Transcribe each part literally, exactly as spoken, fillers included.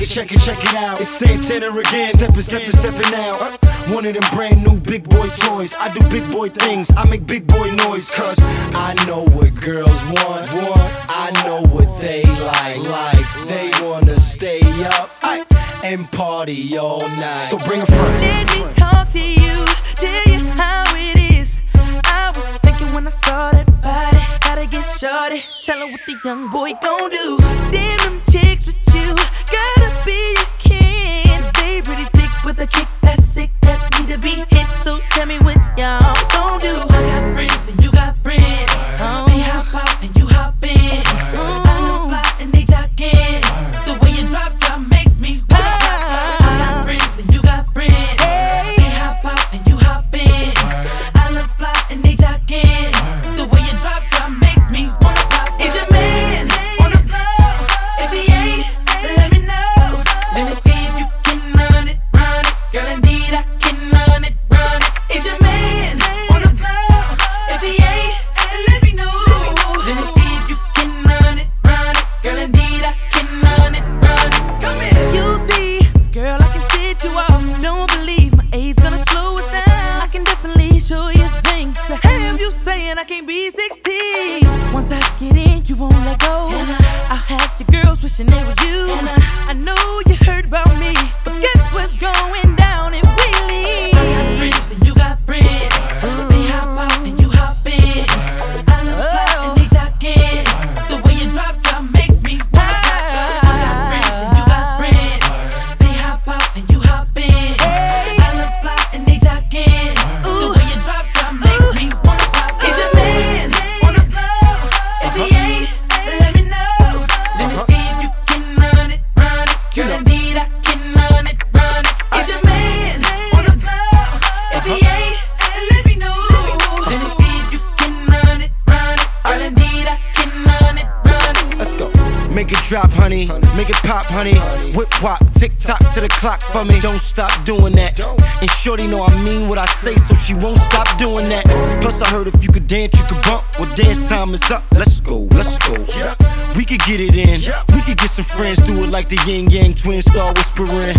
it, check it, check it out. It's Santana again, steppin', steppin', steppin' out. One of them brand new big boy toys. I do big boy things, I make big boy noise. Cause I know what girls want, want. I know what they like, like. They wanna stay up and party all night. So bring a friend. Let me talk to you, tell you how it is. I was thinking when I saw that body, gotta get shorty, tell her what the young boy gon' do. Damn them chicks with you, gotta be your kin. Stay pretty thick with a kick that's sick, that need to be hit. So tell me what y'all gon' do. I got friends and you got friends. Oh. They hop out and you hop in. Oh. I look fly and they jogging. The way you drop drop makes me wanna pop. I got friends and you got friends. Hey. They hop out and you hop in. I look fly and they jogging. The way you drop drop makes me wanna pop. Is your man on the floor? If he ain't, let me know. Let me see if you can run it, run it. Girl, indeed I can run it, run it. Is your man on the floor? If he ain't, let me know. Let me see if you can run it, run it. Girl, indeed I can run it, run it. Come here. You see, girl, I can sit you off. Don't believe my age gonna slow it down. I can definitely show you things to have you saying I can't be sixteen. Once I get in, you won't let go. I'll have your girls wishing they were you. I know you heard about me, but guess what's going down in Wheelie? I got friends and you got friends. They hop out and you hop in. I look fly and they jogging. The way you drop drop makes me wanna pop. I got friends and you got friends. They hop out and you hop in. I look fly and they jogging. The way you drop drop makes me wanna pop. Is your man on the floor? If he ain't, let me know. Let me see if you can run it, run it. Girl, indeed I can run it, run it. Is your man on the floor? If he ain't, let me know. Let me see if you can run it, run it. Girl, indeed I can run it, run it. Let's go. Make it drop, honey. Make it pop, honey. Whip whop, tick tock to the clock for me. Don't stop doing that. And shorty know I mean what I say, so she won't stop doing that. Plus I heard if you could dance, you could bump. Well, dance time is up. Let's go, let's go. We could get it in. We could get some friends, do it like the yin yang twins, start whispering.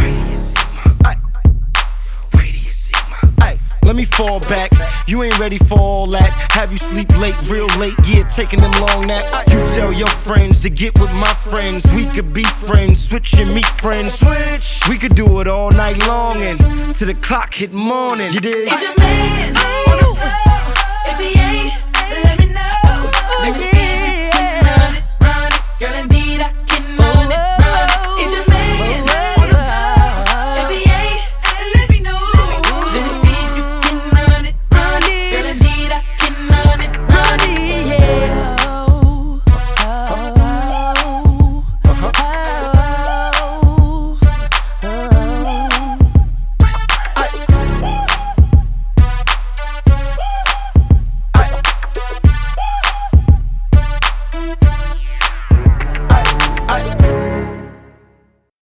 Let me fall back, you ain't ready for all that. Have you sleep late, real late, yeah, taking them long naps. You tell your friends to get with my friends. We could be friends, switch and meet friends. Switch. We could do it all night long and till the clock hit morning. You dig? Is your man on the